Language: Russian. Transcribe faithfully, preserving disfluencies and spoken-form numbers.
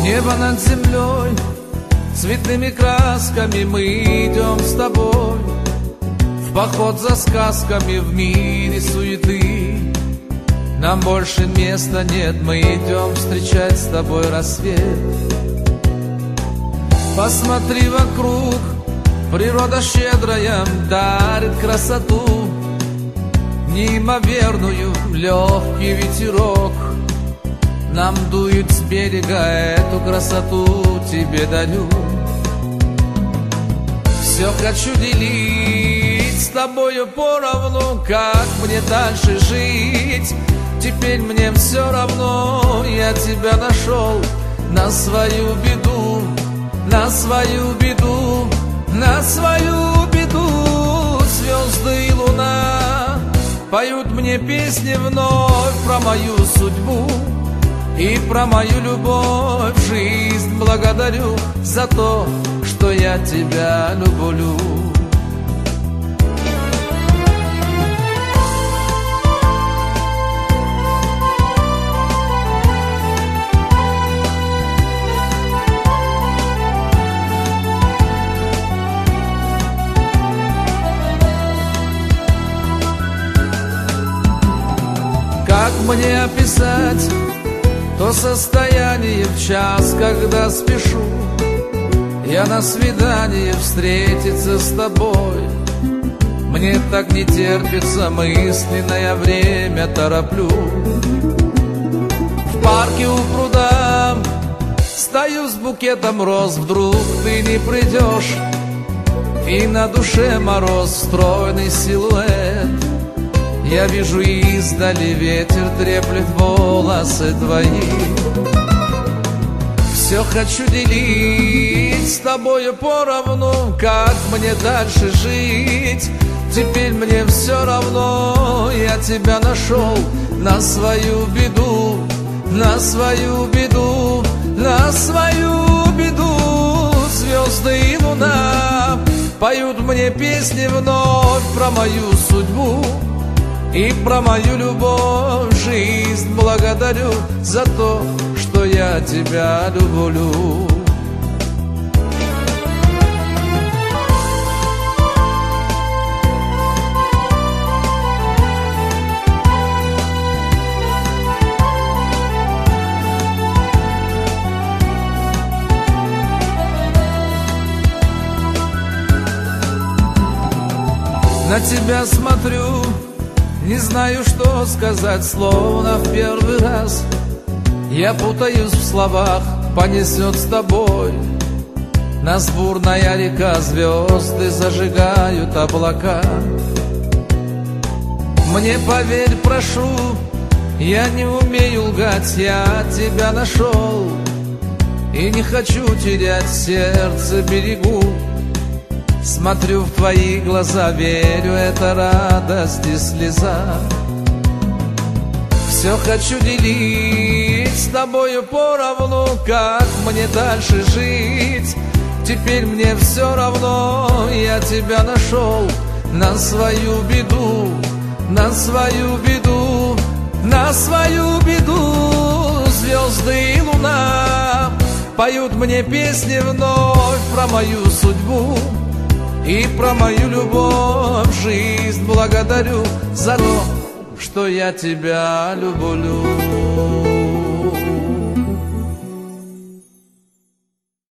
Небо над землей, цветными красками мы идем с тобой в поход за сказками в мире суеты. Нам больше места нет, мы идем встречать с тобой рассвет. Посмотри вокруг, природа щедрая дарит красоту, неимоверную, легкий ветерок нам дует с берега, эту красоту тебе дарю. Все хочу делить с тобою поровну, как мне дальше жить. Теперь мне все равно, я тебя нашел на свою беду, на свою беду, на свою беду. Звезды и луна поют мне песни вновь про мою судьбу и про мою любовь. Жизнь благодарю за то, что я тебя люблю. Как мне описать то состояние в час, когда спешу я на свидание встретиться с тобой? Мне так не терпится, мысленное время тороплю. В парке у пруда стою с букетом роз, вдруг ты не придешь, и на душе мороз, стройный силуэт. Я вижу издали, ветер треплет волосы твои. Все хочу делить с тобою поровну, как мне дальше жить. Теперь мне все равно, я тебя нашел на свою беду, на свою беду, на свою беду. Звезды и луна поют мне песни вновь про мою судьбу и про мою любовь. Жизнь благодарю за то, что я тебя люблю. На тебя смотрю, не знаю, что сказать, словно в первый раз. Я путаюсь в словах, понесет с тобой. Нас бурная река, звезды зажигают облака. Мне поверь, прошу, я не умею лгать, я тебя нашел и не хочу терять, сердце берегу. Смотрю в твои глаза, верю, это радость и слеза. Все хочу делить с тобою поровну, как мне дальше жить. Теперь мне все равно, я тебя нашел на свою беду, на свою беду, на свою беду. Звезды и луна поют мне песни вновь про мою судьбу и про мою любовь. Жизнь благодарю за то, что я тебя люблю.